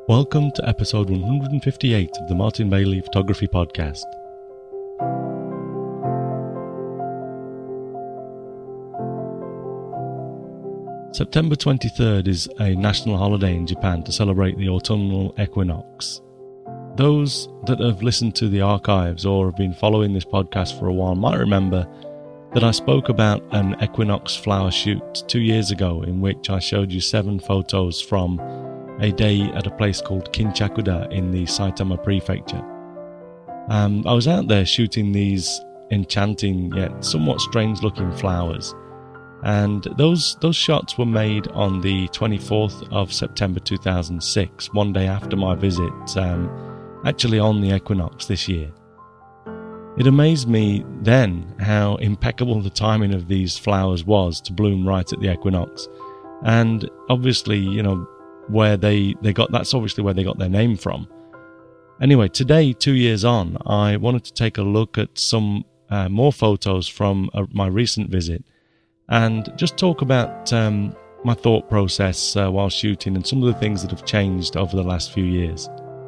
Welcome to episode 158 of the Martin Bailey Photography Podcast. September 23rd is a national holiday in Japan to celebrate the autumnal equinox. Those that have listened to the archives or have been following this podcast for a while might remember that I spoke about an equinox flower shoot 2 years ago in which I showed you 7 photos from a day at a place called Kinchakuda in the Saitama Prefecture. I was out there shooting these enchanting yet somewhat strange looking flowers, and those shots were made on the 24th of September 2006, one day after my visit, actually on the equinox this year. It amazed me then how impeccable the timing of these flowers was to bloom right at the equinox, and obviously, where they got, that's obviously where they got their name from. Anyway, today, 2 years on, I wanted to take a look at some more photos from my recent visit and just talk about my thought process while shooting and some of the things that have changed over the last few years.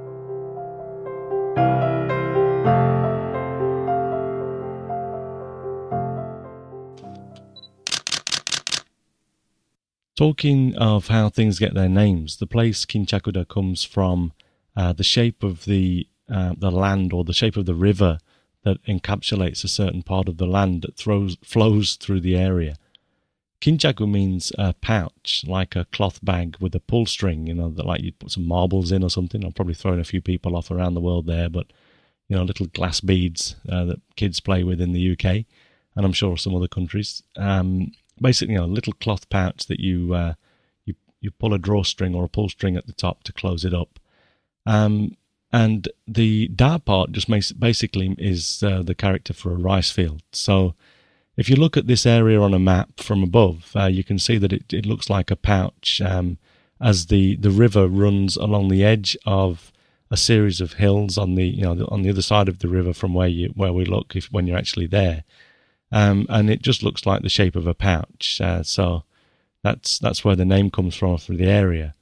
Talking of how things get their names, the place Kinchakuda comes from the shape of the land, or the shape of the river that encapsulates a certain part of the land that flows through the area. Kinchaku means a pouch, like a cloth bag with a pull string, that like you'd put some marbles in or something. I'm probably throwing a few people off around the world there, but little glass beads that kids play with in the UK, and I'm sure some other countries. Basically, a little cloth pouch that you pull a drawstring or a pull string at the top to close it up. And the dark part just basically is the character for a rice field. So if you look at this area on a map from above, you can see that it looks like a pouch as the river runs along the edge of a series of hills on the on the other side of the river from where we look when you're actually there. And it just looks like the shape of a pouch. So that's where the name comes from for the area.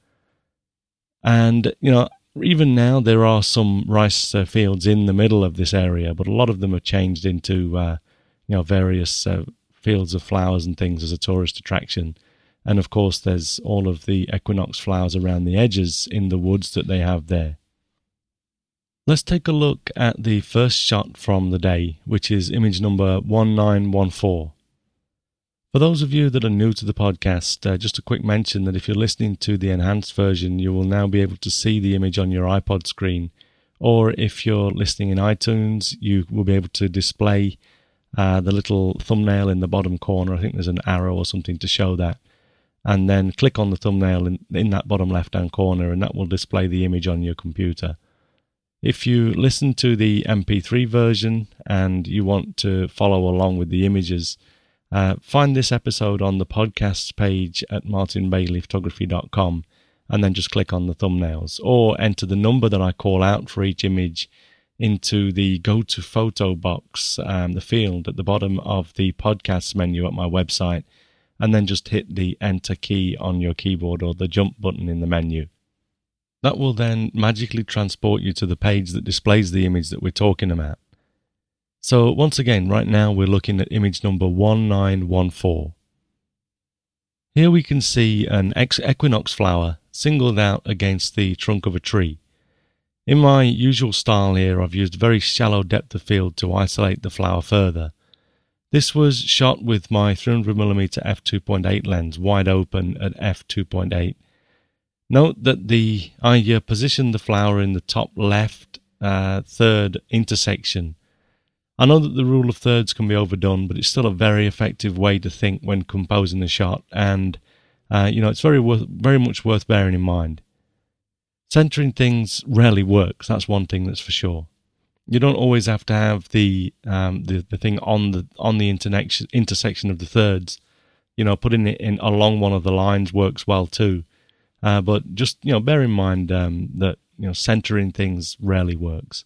And, even now there are some rice fields in the middle of this area, but a lot of them have changed into, various fields of flowers and things as a tourist attraction. And of course, there's all of the equinox flowers around the edges in the woods that they have there. Let's take a look at the first shot from the day, which is image number 1914. For those of you that are new to the podcast, just a quick mention that if you're listening to the enhanced version, you will now be able to see the image on your iPod screen. Or if you're listening in iTunes, you will be able to display the little thumbnail in the bottom corner. I think there's an arrow or something to show that. And then click on the thumbnail in that bottom left-hand corner, and that will display the image on your computer. If you listen to the MP3 version and you want to follow along with the images, find this episode on the podcasts page at martinbaileyphotography.com and then just click on the thumbnails, or enter the number that I call out for each image into the Go to Photo box, the field at the bottom of the podcasts menu at my website, and then just hit the Enter key on your keyboard or the jump button in the menu. That will then magically transport you to the page that displays the image that we're talking about. So once again, right now we're looking at image number 1914. Here we can see an equinox flower singled out against the trunk of a tree. In my usual style here, I've used very shallow depth of field to isolate the flower further. This was shot with my 300mm f2.8 lens wide open at f2.8. Note that I positioned the flower in the top left third intersection. I know that the rule of thirds can be overdone, but it's still a very effective way to think when composing a shot, and it's very much worth bearing in mind. Centering things rarely works. That's one thing that's for sure. You don't always have to have the thing on the intersection of the thirds. Putting it in along one of the lines works well too. But just, bear in mind that, centering things rarely works.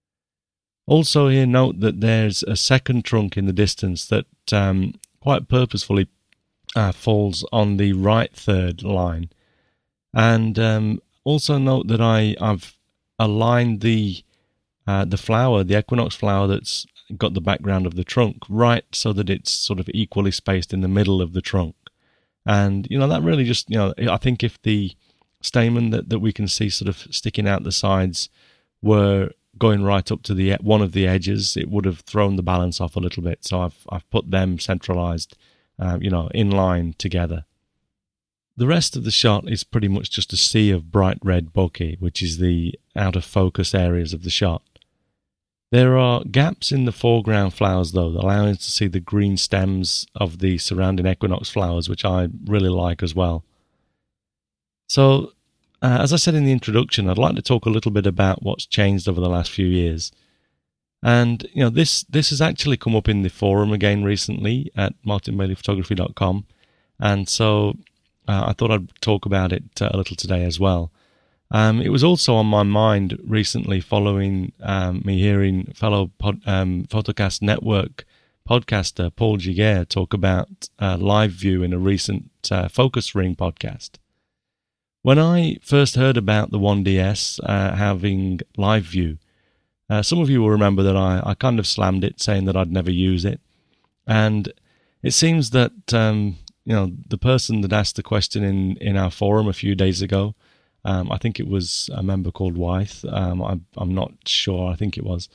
Also here, note that there's a second trunk in the distance that quite purposefully falls on the right third line. And also note that I've aligned the flower, the equinox flower that's got the background of the trunk, right so that it's sort of equally spaced in the middle of the trunk. And, that really just, I think if the stamen that we can see sort of sticking out the sides were going right up to the one of the edges, it would have thrown the balance off a little bit. So I've put them centralized, in line together. The rest of the shot is pretty much just a sea of bright red bokeh, which is the out of focus areas of the shot. There are gaps in the foreground flowers, though, allowing us to see the green stems of the surrounding equinox flowers, which I really like as well. So, as I said in the introduction, I'd like to talk a little bit about what's changed over the last few years. And, this has actually come up in the forum again recently at martinbaileyphotography.com. And so I thought I'd talk about it a little today as well. It was also on my mind recently following me hearing fellow Photocast Network podcaster Paul Giguere talk about live view in a recent Focus Ring podcast. When I first heard about the 1DS having live view, some of you will remember that I kind of slammed it, saying that I'd never use it. And it seems that the person that asked the question in our forum a few days ago, I think it was a member called Wythe. I'm not sure. I think it was.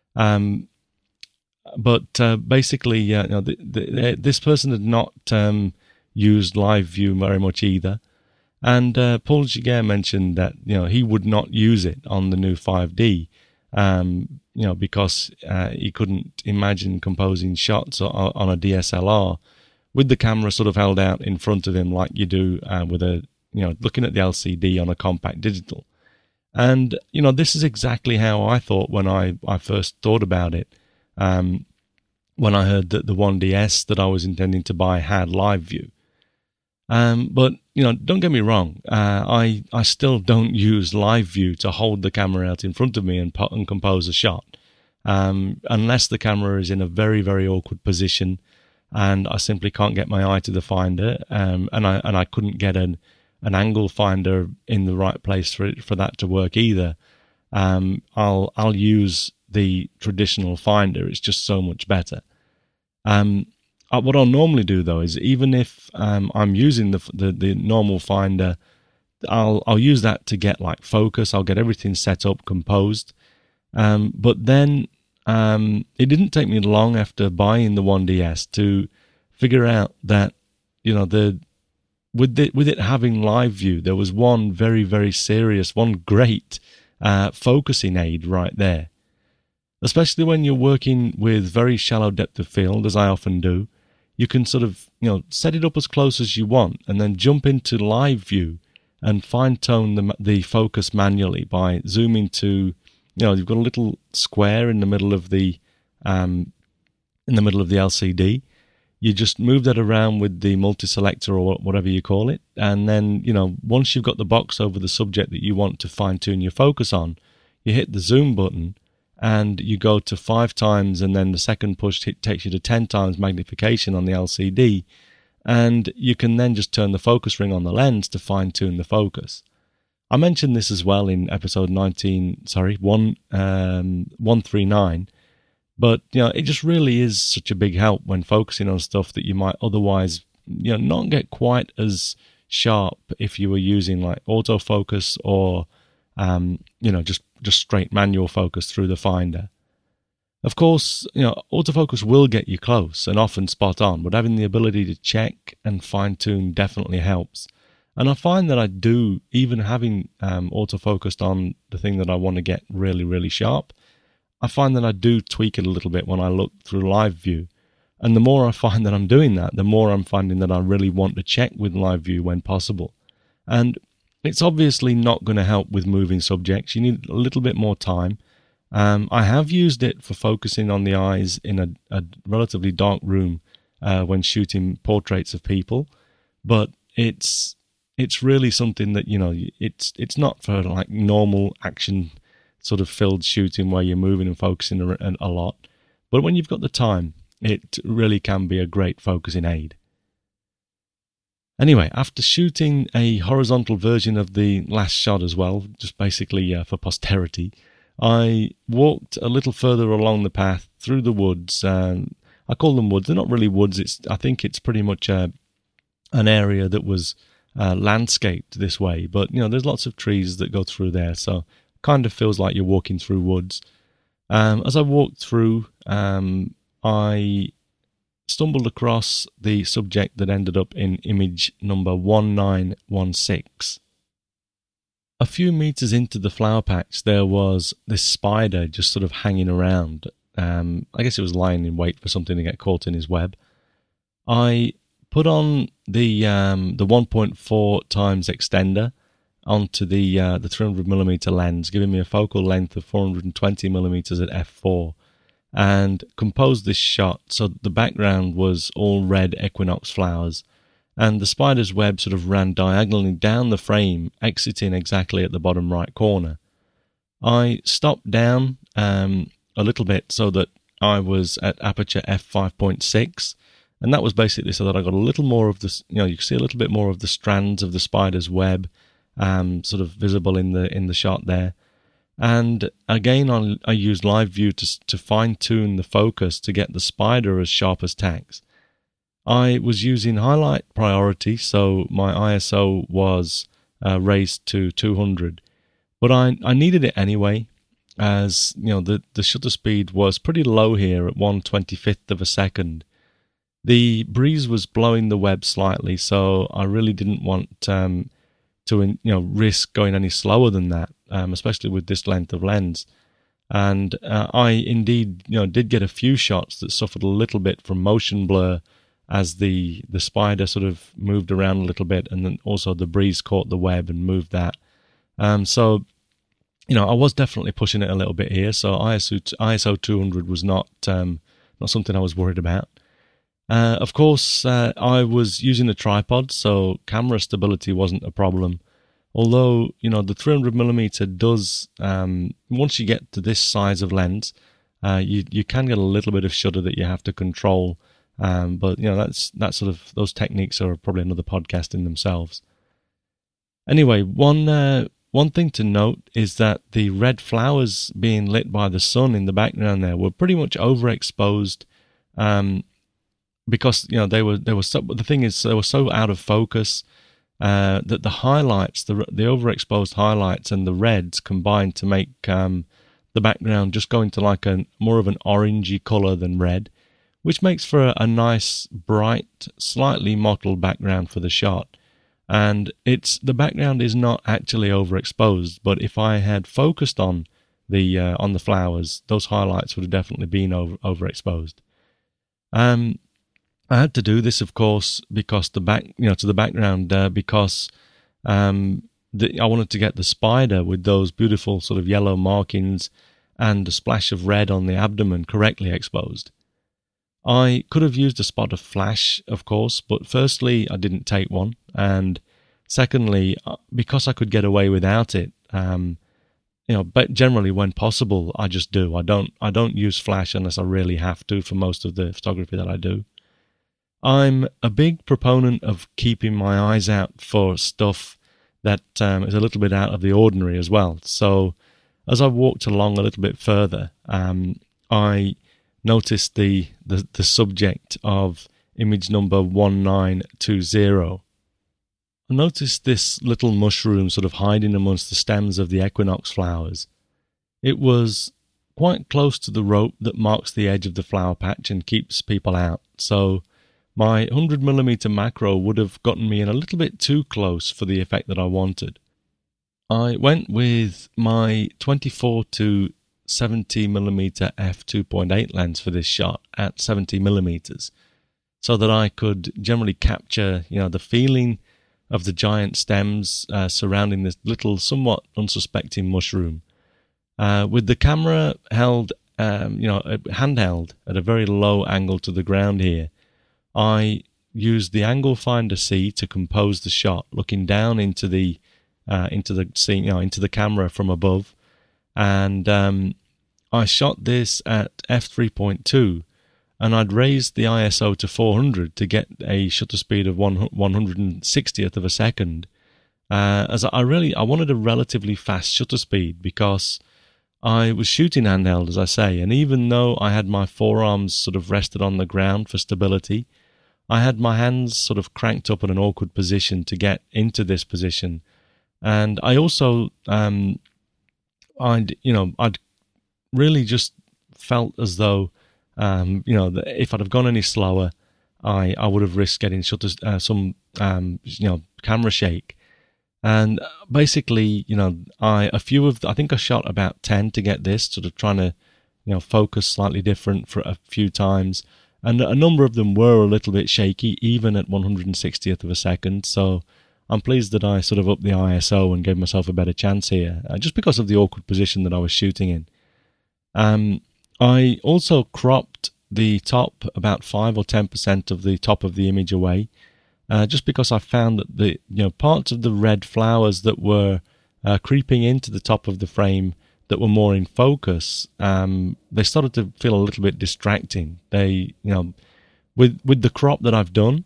But basically, this person had not used live view very much either. And Paul Giguere mentioned that he would not use it on the new 5D, because he couldn't imagine composing shots on a DSLR with the camera sort of held out in front of him like you do with looking at the LCD on a compact digital. And this is exactly how I thought when I first thought about it. When I heard that the 1DS that I was intending to buy had live view. But don't get me wrong. I still don't use live view to hold the camera out in front of me and compose a shot, unless the camera is in a very, very awkward position, and I simply can't get my eye to the finder, and I couldn't get an angle finder in the right place for that to work either. I'll use the traditional finder. It's just so much better. What I'll normally do though is even if I'm using the normal finder, I'll use that to get like focus. I'll get everything set up, composed. But then it didn't take me long after buying the 1DS to figure out that with it having live view, there was one very, very serious, one great focusing aid right there. Especially when you're working with very shallow depth of field, as I often do, you can sort of, set it up as close as you want and then jump into live view and fine-tune the focus manually by zooming to, you've got a little square in the middle of the LCD. You just move that around with the multi-selector or whatever you call it. And then, once you've got the box over the subject that you want to fine-tune your focus on, you hit the zoom button and you go to 5 times, and then the second push takes you to 10 times magnification on the LCD. And you can then just turn the focus ring on the lens to fine-tune the focus. I mentioned this as well in episode 139. But, it just really is such a big help when focusing on stuff that you might otherwise, not get quite as sharp if you were using like autofocus or, just straight manual focus through the finder. Of course, autofocus will get you close and often spot on, but having the ability to check and fine tune definitely helps. And I find that I do, even having autofocused on the thing that I want to get really, really sharp, I find that I do tweak it a little bit when I look through live view. And the more I find that I'm doing that, the more I'm finding that I really want to check with live view when possible. And it's obviously not going to help with moving subjects. You need a little bit more time. I have used it for focusing on the eyes in a relatively dark room when shooting portraits of people. But it's really something that, it's not for like normal action sort of filled shooting where you're moving and focusing a lot. But when you've got the time, it really can be a great focusing aid. Anyway, after shooting a horizontal version of the last shot as well, just basically for posterity, I walked a little further along the path through the woods. I call them woods. They're not really woods. I think it's pretty much an area that was landscaped this way. But, there's lots of trees that go through there. So kind of feels like you're walking through woods. As I walked through, I stumbled across the subject that ended up in image number 1916. A few meters into the flower patch, there was this spider just sort of hanging around. I guess it was lying in wait for something to get caught in his web. I put on the 1.4 times extender onto the 300mm lens, giving me a focal length of 420mm at f4, and composed this shot so the background was all red equinox flowers, and the spider's web sort of ran diagonally down the frame, exiting exactly at the bottom right corner. I stopped down a little bit so that I was at aperture f5.6, and that was basically so that I got a little more of this, you could see a little bit more of the strands of the spider's web sort of visible in the shot there. And again, I used live view to fine-tune the focus to get the spider as sharp as tacks. I was using highlight priority, so my ISO was raised to 200. But I needed it anyway, as the shutter speed was pretty low here at 1/25th of a second. The breeze was blowing the web slightly, so I really didn't want to risk going any slower than that, especially with this length of lens. And I indeed did get a few shots that suffered a little bit from motion blur as the spider sort of moved around a little bit, and then also the breeze caught the web and moved that. So I was definitely pushing it a little bit here. So ISO 200 was not something I was worried about. Of course, I was using a tripod, so camera stability wasn't a problem. Although, the 300mm does, once you get to this size of lens, you can get a little bit of shutter that you have to control. But, that's sort of, those techniques are probably another podcast in themselves. Anyway, one thing to note is that the red flowers being lit by the sun in the background there were pretty much overexposed, because they were so, the thing is they were so out of focus that the highlights, the overexposed highlights and the reds combined to make the background just go into like more of an orangey color than red, which makes for a nice bright, slightly mottled background for the shot. And the background is not actually overexposed, but if I had focused on the flowers, those highlights would have definitely been overexposed. I had to do this, of course, because to the background, because I wanted to get the spider with those beautiful sort of yellow markings and a splash of red on the abdomen correctly exposed. I could have used a spot of flash, of course, but firstly, I didn't take one, and secondly, because I could get away without it, but generally when possible, I just do. I don't use flash unless I really have to for most of the photography that I do. I'm a big proponent of keeping my eyes out for stuff that is a little bit out of the ordinary as well. So as I walked along a little bit further, I noticed the subject of image number 1920. I noticed this little mushroom sort of hiding amongst the stems of the equinox flowers. It was quite close to the rope that marks the edge of the flower patch and keeps people out, so my 100mm macro would have gotten me in a little bit too close for the effect that I wanted. I went with my 24 to 70mm f2.8 lens for this shot at 70mm, so that I could generally capture, the feeling of the giant stems surrounding this little, somewhat unsuspecting mushroom. With the camera held, handheld at a very low angle to the ground here, I used the angle finder C to compose the shot, looking down into the scene, into the camera from above, and I shot this at f3.2, and I'd raised the ISO to 400 to get a shutter speed of 160th of a second. As I wanted a relatively fast shutter speed because I was shooting handheld, as I say, and even though I had my forearms sort of rested on the ground for stability, I had my hands sort of cranked up in an awkward position to get into this position. And I also, I'd really just felt as though, that if I'd have gone any slower, I would have risked getting some camera shake. And basically, I think I shot about 10 to get this, sort of trying to, focus slightly different for a few times. And a number of them were a little bit shaky, even at 160th of a second. So I'm pleased that I sort of upped the ISO and gave myself a better chance here, just because of the awkward position that I was shooting in. I also cropped the top about 5 or 10% of the top of the image away, just because I found that the parts of the red flowers that were creeping into the top of the frame that were more in focus, they started to feel a little bit distracting. They, with the crop that I've done,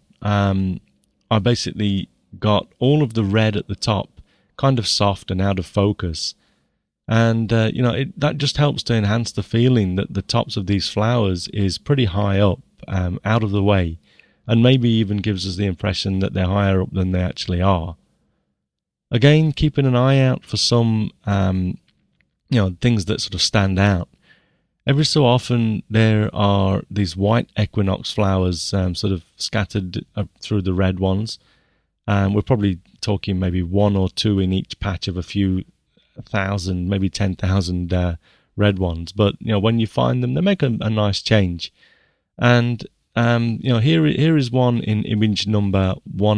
I basically got all of the red at the top kind of soft and out of focus. And, that just helps to enhance the feeling that the tops of these flowers is pretty high up, out of the way, and maybe even gives us the impression that they're higher up than they actually are. Again, keeping an eye out for some, things that sort of stand out. Every so often there are these white equinox flowers sort of scattered through the red ones. We're probably talking maybe 1 or 2 in each patch of a few thousand, maybe 10,000 red ones. But, when you find them, they make a nice change. And, here is one in image number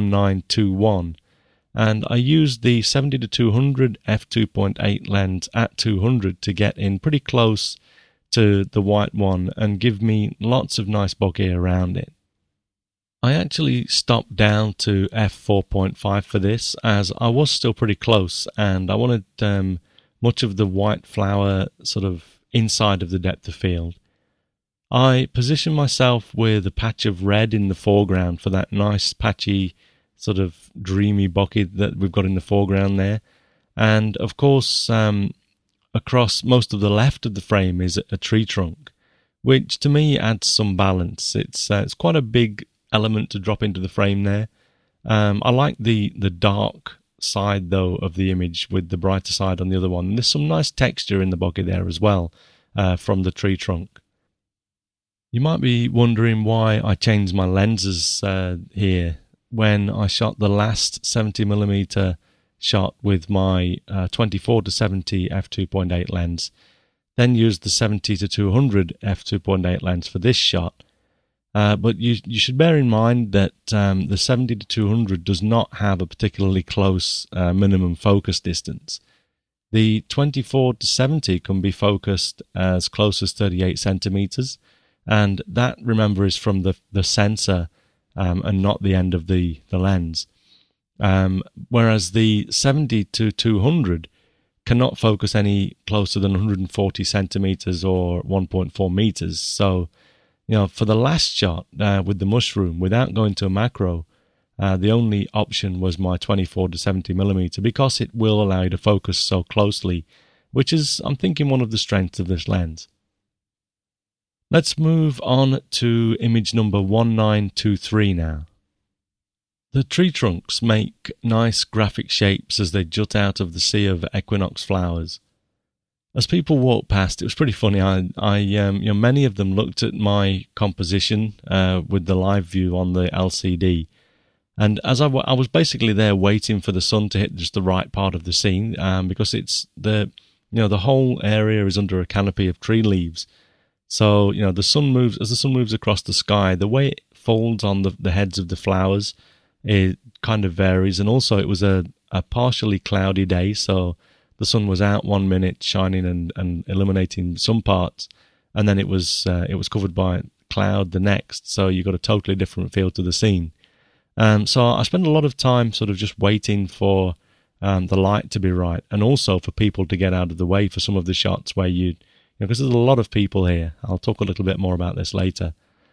1921. And I used the 70-200 f2.8 lens at 200 to get in pretty close to the white one and give me lots of nice bokeh around it. I actually stopped down to f4.5 for this, as I was still pretty close and I wanted much of the white flower sort of inside of the depth of field. I positioned myself with a patch of red in the foreground for that nice patchy sort of dreamy bokeh that we've got in the foreground there. And of course, across most of the left of the frame is a tree trunk, which to me adds some balance. It's quite a big element to drop into the frame there. I like the dark side though of the image with the brighter side on the other one. And there's some nice texture in the bokeh there as well from the tree trunk. You might be wondering why I changed my lenses here when I shot the last 70mm shot with my 24-70 f2.8 lens, then used the 70-200 f2.8 lens for this shot. But you should bear in mind that the 70-200 does not have a particularly close minimum focus distance. The 24-70 can be focused as close as 38 centimeters, and that, remember, is from the sensor and not the end of the lens. Whereas the 70-200 cannot focus any closer than 140 centimeters or 1.4 meters. So, for the last shot with the mushroom, without going to a macro, the only option was my 24-70mm because it will allow you to focus so closely, which is, I'm thinking, one of the strengths of this lens. Let's move on to image number 1923 now. The tree trunks make nice graphic shapes as they jut out of the sea of equinox flowers. As people walked past, it was pretty funny. Many of them looked at my composition with the live view on the LCD, and as I was basically there waiting for the sun to hit just the right part of the scene, because it's the whole area is under a canopy of tree leaves. So the sun moves across the sky. The way it falls on the heads of the flowers, it kind of varies, and also it was a partially cloudy day, so the sun was out 1 minute, shining and illuminating some parts, and then it was covered by cloud the next. So you got a totally different feel to the scene. So I spent a lot of time sort of just waiting for the light to be right, and also for people to get out of the way for some of the shots where because there's a lot of people here. I'll talk a little bit more about this later.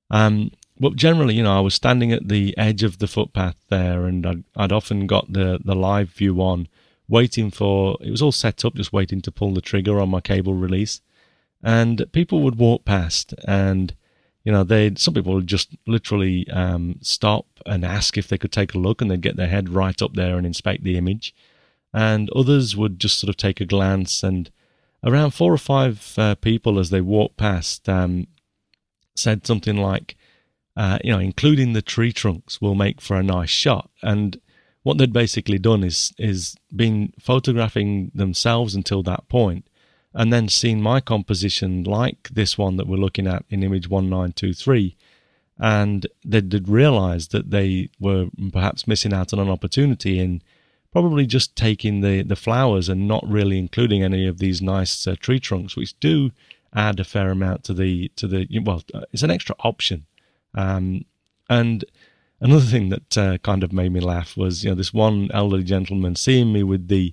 But generally, I was standing at the edge of the footpath there, and I'd often got the live view on, waiting for, it was all set up, just waiting to pull the trigger on my cable release. And people would walk past, and some people would just literally stop and ask if they could take a look, and they'd get their head right up there and inspect the image. And others would just sort of take a glance, and around 4 or 5 people as they walked past said something like, including the tree trunks will make for a nice shot. And what they'd basically done is been photographing themselves until that point, and then seen my composition like this one that we're looking at in image 1923, and they'd realised that they were perhaps missing out on an opportunity in probably just taking the flowers and not really including any of these nice tree trunks, which do add a fair amount to the it's an extra option. And another thing that kind of made me laugh was, this one elderly gentleman seeing me with the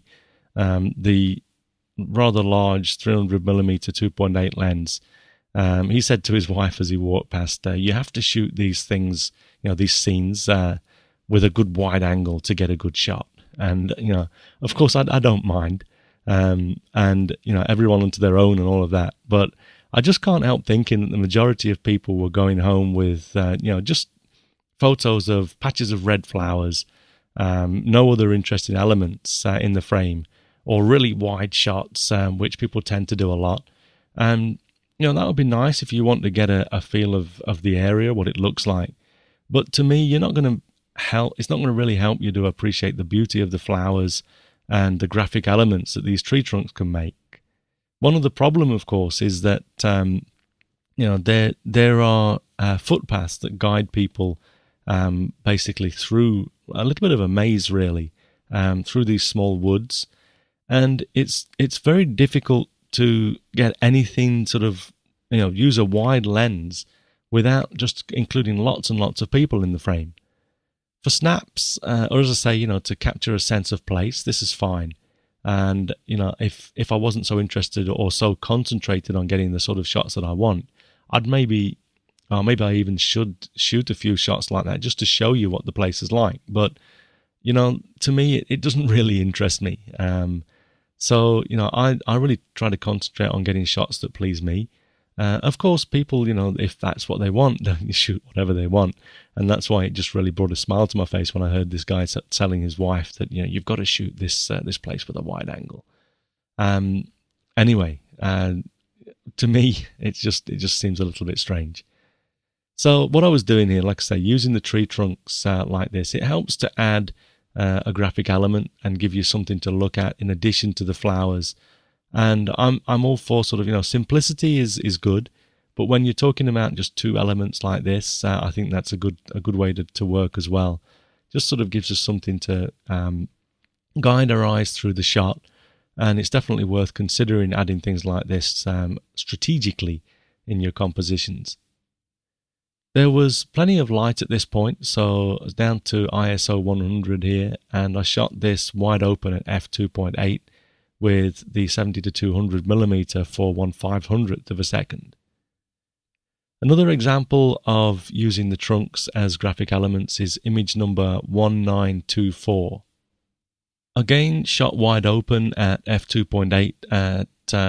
rather large 300mm 2.8 lens. He said to his wife as he walked past, you have to shoot these things, these scenes with a good wide angle to get a good shot. And, of course I don't mind. And, everyone unto their own and all of that. But I just can't help thinking that the majority of people were going home with, just photos of patches of red flowers, no other interesting elements in the frame, or really wide shots, which people tend to do a lot. And, that would be nice if you want to get a feel of the area, what it looks like. But to me, it's not going to really help you to appreciate the beauty of the flowers and the graphic elements that these tree trunks can make. One of the problem, of course, is that there are footpaths that guide people basically through a little bit of a maze, really, through these small woods, and it's very difficult to get anything sort of use a wide lens without just including lots and lots of people in the frame. For snaps, or as I say, to capture a sense of place, this is fine. And, if I wasn't so interested or so concentrated on getting the sort of shots that I want, I'd maybe I even should shoot a few shots like that just to show you what the place is like. But, to me, it doesn't really interest me. So, I really try to concentrate on getting shots that please me. Of course, people, if that's what they want, then shoot whatever they want. And that's why it just really brought a smile to my face when I heard this guy telling his wife that, you've got to shoot this place with a wide angle. Anyway, to me, it just seems a little bit strange. So what I was doing here, like I say, using the tree trunks like this, it helps to add a graphic element and give you something to look at in addition to the flowers. And I'm all for sort of, simplicity is good, but when you're talking about just 2 elements like this, I think that's a good way to work as well. Just sort of gives us something to guide our eyes through the shot, and it's definitely worth considering adding things like this strategically in your compositions. There was plenty of light at this point, so I was down to ISO 100 here, and I shot this wide open at f2.8. with the 70 to 200mm for 1/500th of a second. Another example of using the trunks as graphic elements is image number 1924. Again, shot wide open at f2.8 at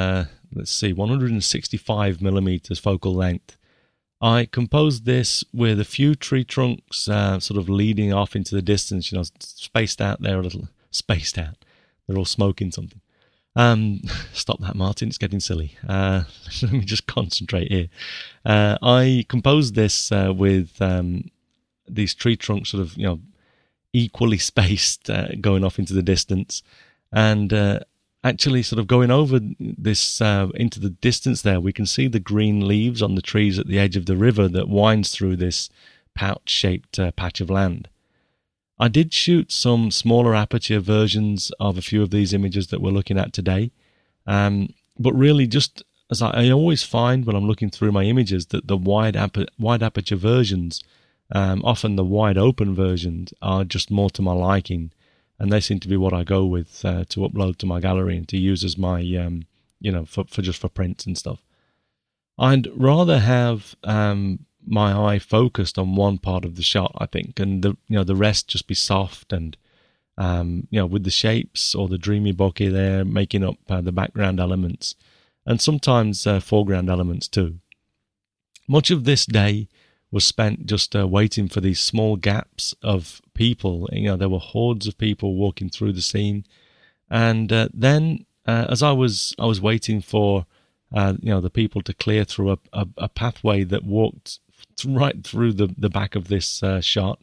165mm focal length. I composed this with a few tree trunks sort of leading off into the distance, spaced out there a little. Spaced out. They're all smoking something. Stop that, Martin. It's getting silly. Let me just concentrate here. I composed this with these tree trunks sort of, equally spaced going off into the distance. And actually sort of going over this into the distance there, we can see the green leaves on the trees at the edge of the river that winds through this pouch-shaped patch of land. I did shoot some smaller aperture versions of a few of these images that we're looking at today, but really just as I always find when I'm looking through my images that the wide aperture versions, often the wide open versions, are just more to my liking, and they seem to be what I go with to upload to my gallery and to use as my, for prints and stuff. I'd rather have my eye focused on one part of the shot, I think, and the rest just be soft and with the shapes or the dreamy bokeh there making up the background elements, and sometimes foreground elements too. Much of this day was spent just waiting for these small gaps of people. There were hordes of people walking through the scene, and then as I was waiting for the people to clear through a pathway that walked right through the back of this shot,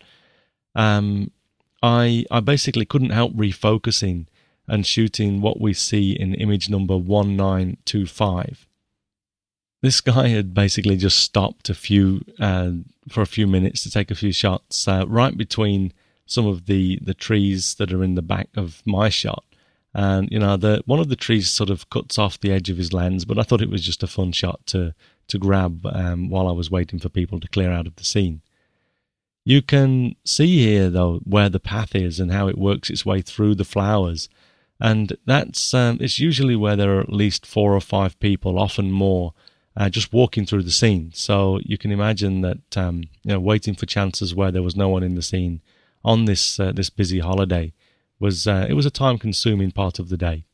I basically couldn't help refocusing and shooting what we see in image number 1925. This guy had basically just stopped for a few minutes to take a few shots right between some of the trees that are in the back of my shot. And one of the trees sort of cuts off the edge of his lens, but I thought it was just a fun shot to grab while I was waiting for people to clear out of the scene. You can see here, though, where the path is and how it works its way through the flowers. And that's it's usually where there are at least 4 or 5 people, often more, just walking through the scene. So you can imagine that waiting for chances where there was no one in the scene on this busy holiday was a time-consuming part of the day.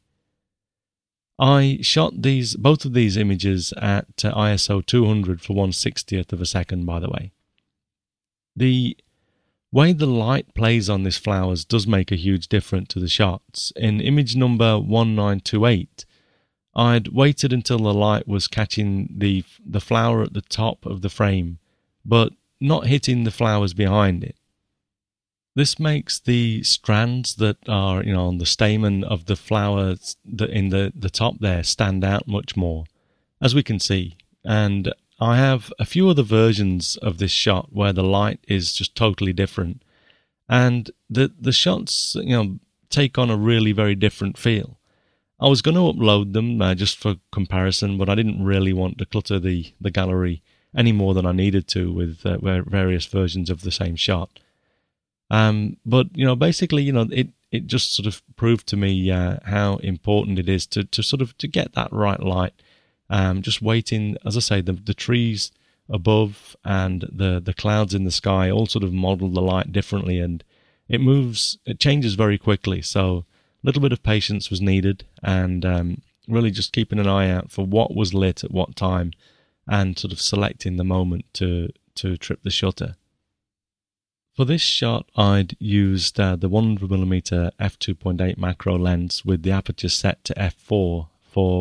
I shot both of these images at ISO 200 for 1/60th of a second, by the way. The way the light plays on these flowers does make a huge difference to the shots. In image number 1928, I'd waited until the light was catching the flower at the top of the frame, but not hitting the flowers behind it. This makes the strands that are, on the stamen of the flowers in the top there stand out much more, as we can see. And I have a few other versions of this shot where the light is just totally different, and the shots take on a really very different feel. I was going to upload them just for comparison, but I didn't really want to clutter the gallery any more than I needed to with various versions of the same shot. But basically it just sort of proved to me how important it is to get that right light. Just waiting, as I say, the trees above and the clouds in the sky all sort of model the light differently, and it changes very quickly. So a little bit of patience was needed, and really just keeping an eye out for what was lit at what time, and sort of selecting the moment to trip the shutter. For this shot, I'd used the 100mm f2.8 macro lens with the aperture set to f4 for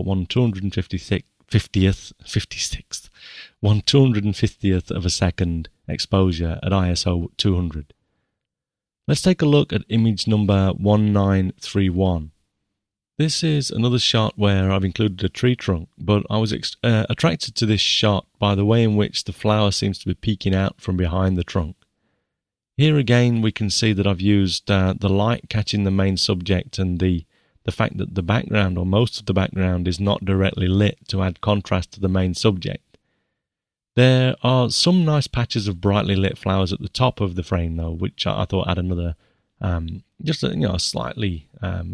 1/250th of a second exposure at ISO 200. Let's take a look at image number 1931. This is another shot where I've included a tree trunk, but I was attracted to this shot by the way in which the flower seems to be peeking out from behind the trunk. Here again we can see that I've used the light catching the main subject and the fact that the background, or most of the background, is not directly lit to add contrast to the main subject. There are some nice patches of brightly lit flowers at the top of the frame, though, which I thought add another, slightly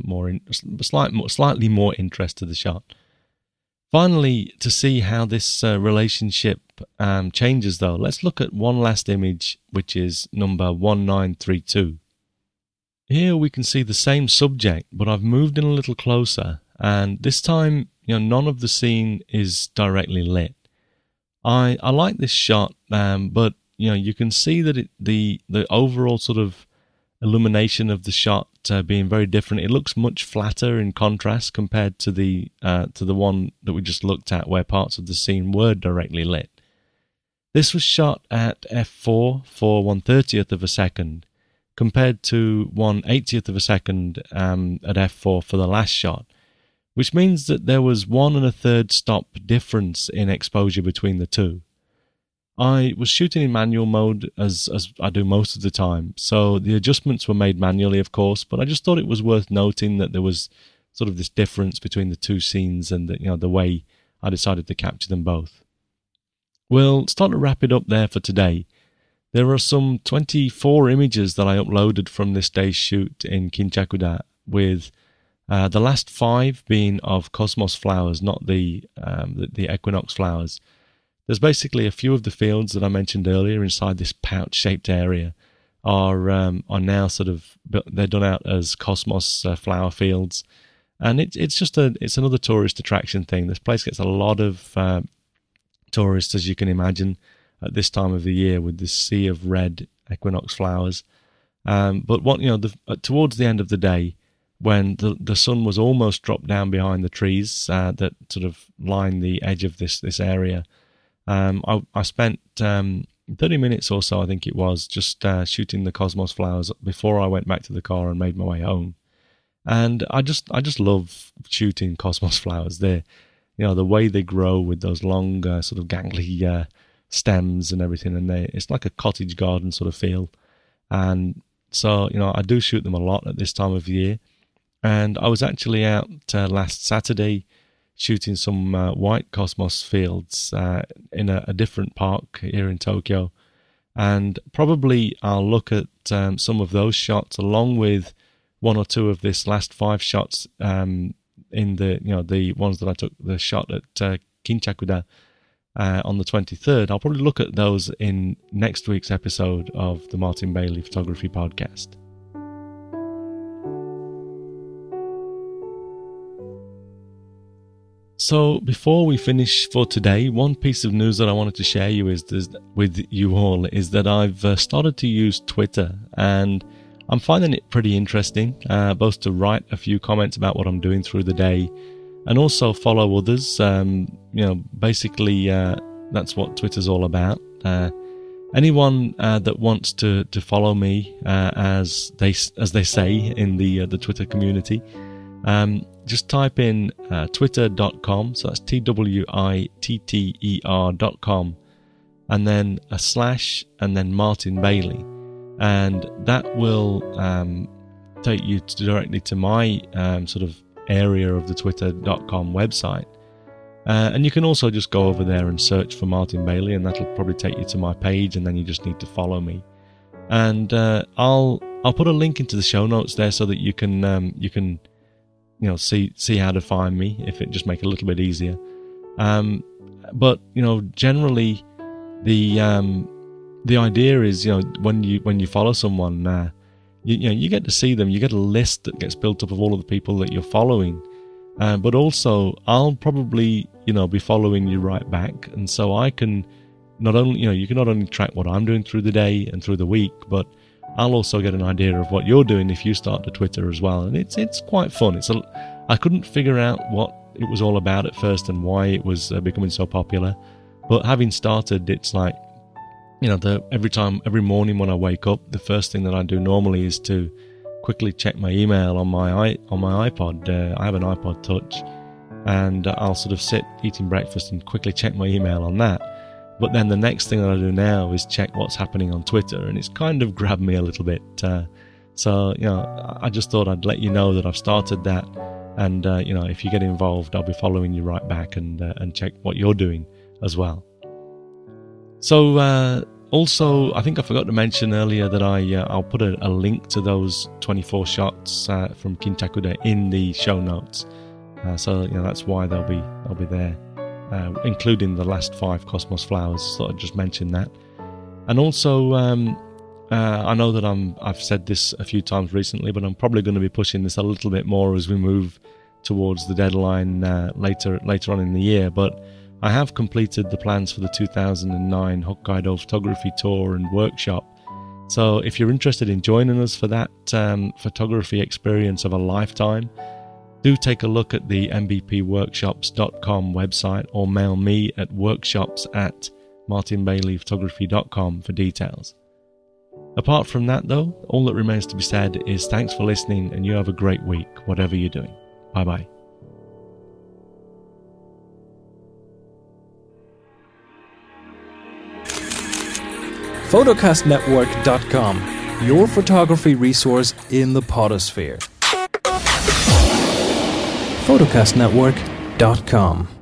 more interest to the shot. Finally, to see how this relationship changes, though, let's look at one last image, which is number 1932. Here we can see the same subject, but I've moved in a little closer, and this time, none of the scene is directly lit. I like this shot, but you can see that the overall sort of illumination of the shot being very different. It looks much flatter in contrast compared to the one that we just looked at, where parts of the scene were directly lit. This was shot at f4 for 1/30th of a second, compared to 1/80th of a second at f4 for the last shot, which means that there was 1 1/3 stop difference in exposure between the two. I was shooting in manual mode, as I do most of the time, so the adjustments were made manually, of course, but I just thought it was worth noting that there was sort of this difference between the two scenes, and that, the way I decided to capture them both. We'll start to wrap it up there for today. There are some 24 images that I uploaded from this day's shoot in Kinchakuda, with the last 5 being of cosmos flowers, not the equinox flowers. There's basically a few of the fields that I mentioned earlier inside this pouch-shaped area are now sort of, they're done out as Cosmos flower fields, and it's another tourist attraction thing. This place gets a lot of tourists, as you can imagine, at this time of the year with this sea of red equinox flowers. But towards the end of the day, when the sun was almost dropped down behind the trees that sort of line the edge of this area, I spent 30 minutes or so, I think it was, just shooting the Cosmos flowers before I went back to the car and made my way home. And I just love shooting Cosmos flowers. They're, the way they grow with those long sort of gangly stems and everything, and it's like a cottage garden sort of feel. And so, I do shoot them a lot at this time of year. And I was actually out last Saturday shooting some white Cosmos fields in a different park here in Tokyo. And probably I'll look at some of those shots along with one or two of this last 5 shots in the ones that I took the shot at Kinchakuda on the 23rd. I'll probably look at those in next week's episode of the Martin Bailey Photography Podcast. So before we finish for today, one piece of news that I wanted to share with you all is that I've started to use Twitter, and I'm finding it pretty interesting, both to write a few comments about what I'm doing through the day and also follow others. Basically that's what Twitter's all about. Anyone that wants to follow me, as they say in the Twitter community, just type in twitter.com, so that's twitter.com, and then a / and then Martin Bailey, and that will take you directly to my sort of area of the twitter.com website. And you can also just go over there and search for Martin Bailey, and that'll probably take you to my page, and then you just need to follow me. And I'll put a link into the show notes there so that you can see how to find me, if it just make it a little bit easier. But generally the idea is, when you follow someone, you get to see them. You get a list that gets built up of all of the people that you're following. But also I'll probably, be following you right back. And so I can not only, you can not only track what I'm doing through the day and through the week, but I'll also get an idea of what you're doing if you start to Twitter as well. And it's quite fun. I couldn't figure out what it was all about at first and why it was becoming so popular. But having started, it's like, every morning when I wake up, the first thing that I do normally is to quickly check my email on my iPod. I have an iPod Touch, and I'll sort of sit eating breakfast and quickly check my email on that. But then the next thing that I do now is check what's happening on Twitter, and it's kind of grabbed me a little bit. So I just thought I'd let you know that I've started that, and if you get involved, I'll be following you right back and check what you're doing as well. So also, I think I forgot to mention earlier that I'll put a link to those 24 shots from Kinchakuda in the show notes. So that's why they'll be there. Including the last 5 Cosmos flowers. So I just mentioned that. And also, I know that I've said this a few times recently, but I'm probably going to be pushing this a little bit more as we move towards the deadline later on in the year. But I have completed the plans for the 2009 Hokkaido photography tour and workshop. So if you're interested in joining us for that photography experience of a lifetime, do take a look at the mbpworkshops.com website or mail me at workshops@martinbaileyphotography.com for details. Apart from that though, all that remains to be said is thanks for listening, and you have a great week, whatever you're doing. Bye bye. Photocastnetwork.com, your photography resource in the podosphere. Photocastnetwork.com